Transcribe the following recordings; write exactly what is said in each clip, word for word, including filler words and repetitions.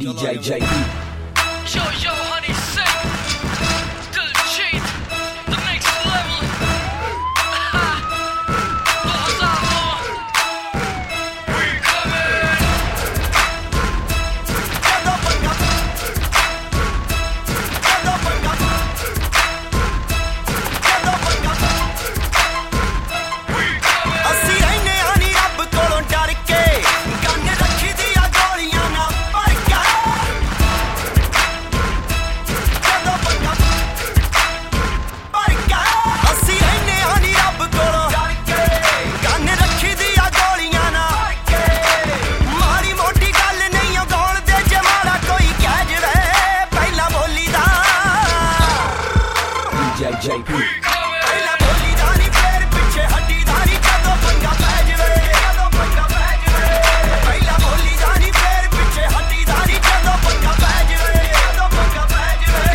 D J J P. Yo, yo, honey, sing. Diljit, the next level. Balls out, Lord. We coming. We coming. ਅਸੀਂ ਰਹਿਨੇ ਆ ਨੀ ਰੱਬ ਕੋਲੋਂ ਡਰ ਕੇ gun ਰੱਖੀ ਦੀਆਂ ਗੋਲੀਆਂ ਨਾ ਭਰ ਕੇ ਜਦੋਂ ਪੰਗਾ ਭਰ ਕੇ ਅਸੀਂ ਰਹਿਨੇ ਆ ਨੀ ਰੱਬ ਕੋਲੋਂ ਡਰ ਕੇ ਗੰਨ ਰੱਖੀ ਦੀਆਂ ਗੋਲੀਆਂ ਨਾ ਭਰ ਕੇ ਮਾੜੀ ਮੋਟੀ ਗੱਲ ਨਹੀਂ ਉਹ ਗੋਲ ਦੇ ਜਮਾਲਾ ਕੋਈ ਕਹਿ ਜਵੇ ਪਹਿਲਾਂ ਬੋਲੀ ਦਾ D J J P. ਪਹਿਲਾਂ ਬੋਲੀ ਦਾ ਨੀ ਫੇਰ ਪਿੱਛੇ ਹੱਡੀ ਦਾ ਨੀ ਜਦੋਂ ਪੰਗਾ ਪੈ ਜਵੇ ਜਦੋਂ ਪੰਗਾ ਪੈ ਜਵੇ ਪਹਿਲਾਂ ਬੋਲੀ ਦਾ ਨੀ ਫੇਰ ਪਿੱਛੇ ਹੱਡੀ ਦਾ ਨੀ ਜਦੋਂ ਪੰਗਾ ਪੈ ਜਵੇ ਜਦੋਂ ਪੰਗਾ ਪੈ ਜਵੇ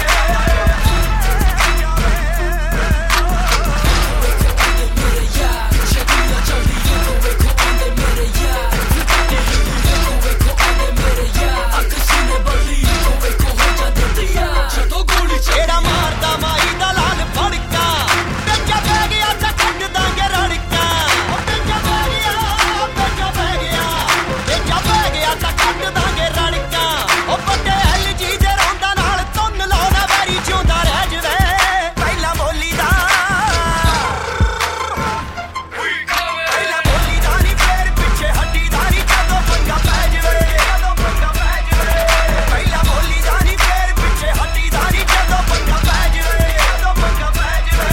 ਜਿਹੜਾ ਮਾਰਦਾ ਮਾਈ ਦਾ ਲਾਲ ਫੜਕਾ ਬੱਚਾ ਬਹਿ ਗਿਆ ਤਾਂ ਕੱਢ ਦਾਂਗੇ ਰੜਕਾ ਉਹ ਬੱਚਾ ਬਹਿ ਗਿਆ ਬੱਚਾ ਬਹਿ ਗਿਆ ਬੱਚਾ ਬਹਿ ਗਿਆ ਤਾਂ ਕੱਢ ਦਾਂਗੇ ਰੜਕਾ ਉਹ ਵੱਡੇ ਐਲ ਜੀ ਦੇ ਰੌਂਦਾ ਨਾਲ ਤੁੰਨ ਲਾਉਣਾ ਵੈਰੀ ਜਿਉਂਦਾ ਰਹਿ ਜਵੇ ਪਹਿਲਾਂ ਬੋਲੀ ਦਾ ਪਹਿਲਾਂ ਬੋਲੀ ਦਾ ਨੀ ਫੇਰ ਪਿੱਛੇ ਹੱਡੀ ਦਾ ਨੀ ਜਦੋਂ ਪੰਗਾ ਪੈ ਜਵੇ ਜਦੋਂ ਪੰਗਾ ਪੈ ਜਵੇ ਪਹਿਲਾਂ ਬੋਲੀ ਦਾ ਨੀ ਫੇਰ ਪਿੱਛੇ ਹੱਡੀ ਦਾ ਨੀ ਜਦੋਂ ਪੰਗਾ ਪੈ ਜਵੇ ਜਦੋਂ ਪੰਗਾ ਪੈ ਜਵੇ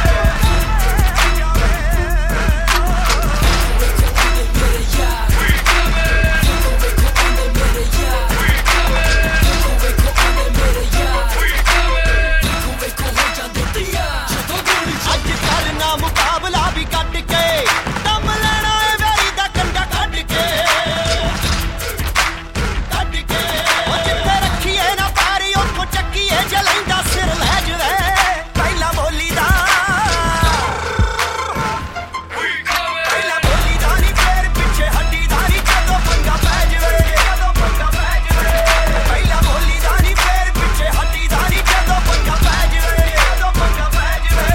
ਅੱਜ ਕੱਲ ਨਾ ਮੁਕਾਬਲਾ ਵੀ ਕੱਟ ਕੇ ਦਮ ਲੈਣਾ ਏ ਵੈਰੀ ਦਾ ਕੰਡਾ ਕੱਢ ਕੇ ਕੱਢ ਕੇ ਉਹ ਜਿੱਥੇ ਰੱਖੀਏ ਨਾ ਪਾਰੀ ਉੱਥੋਂ ਚੱਕੀਏ ਜਲੈਂਦਾ ਸਿਰ ਲੈ ਜਵੇ ਪਹਿਲਾਂ ਬੋਲੀ ਦਾ ਪਹਿਲਾਂ ਬੋਲੀ ਦਾ ਨੀ ਫੇਰ ਪਿੱਛੇ ਹੱਡੀ ਦਾ ਨੀ ਜਦੋਂ ਪੰਗਾ ਪੈ ਜਵੇ ਜਦੋਂ ਪੰਗਾ ਪੈ ਜਵੇ ਪਹਿਲਾਂ ਬੋਲੀ ਦਾ ਨੀ ਫੇਰ ਪਿੱਛੇ ਹੱਡੀ ਦਾ ਨੀ ਜਦੋਂ ਪੰਗਾ ਪੈ ਜਵੇ ਜਦੋਂ ਪੰਗਾ ਪੈ ਜਵੇ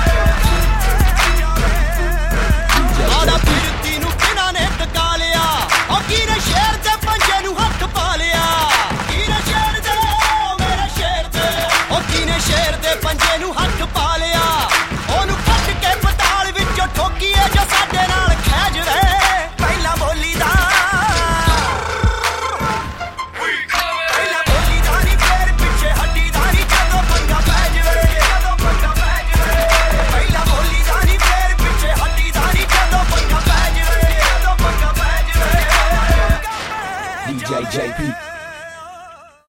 ਆੜਾ ਪੀਰਤੀ ਨੂੰ ਕਿਹਨਾਂ ਨੇ ਟਕਾ ਲਿਆ ਉਹ ਕੀਰੇ ਸ਼ੇਰ ਦੇ ਪੰਜੇ ਨੂੰ ਹੱਥ ਪਾ ਲਿਆ ਕੀਰੇ ਸ਼ੇਰ ਦੇ ਮੇਰੇ ਸ਼ੇਰ ਦੇ ਉਹ ਕੀਨੇ ਸ਼ੇਰ ਦੇ ਪੰਜੇ ਨੂੰ ਹੱਥ ਪਾ ਲਿਆ ਉਹਨੂੰ ਕੱਢ ਕੇ ਪਤਾਲ ਵਿੱਚੋਂ ਠੋਕੀਏ ਜੋ ਸਾਡੇ ਨਾਲ ਖਹਿ ਜਵੇ ਪਹਿਲਾਂ ਬੋਲੀ ਦਾ ਪਹਿਲਾਂ ਬੋਲੀ ਦਾ ਨੀ ਫੇਰ ਪਿੱਛੇ ਹੱਡੀ ਦਾ ਨੀ ਜਦੋਂ ਪੰਗਾ ਪੈ ਜਵੇ ਜਦੋਂ ਪੰਗਾ ਪੈ ਜਵੇ ਪਹਿਲਾਂ ਬੋਲੀ ਦਾ ਨੀ ਫੇਰ ਪਿੱਛੇ ਹੱਡੀ ਦਾ ਨੀ ਜਦੋਂ ਪੰਗਾ ਪੈ ਜਵੇ ਜਦੋਂ ਪੰਗਾ ਪੈ ਜਵੇ D J J P.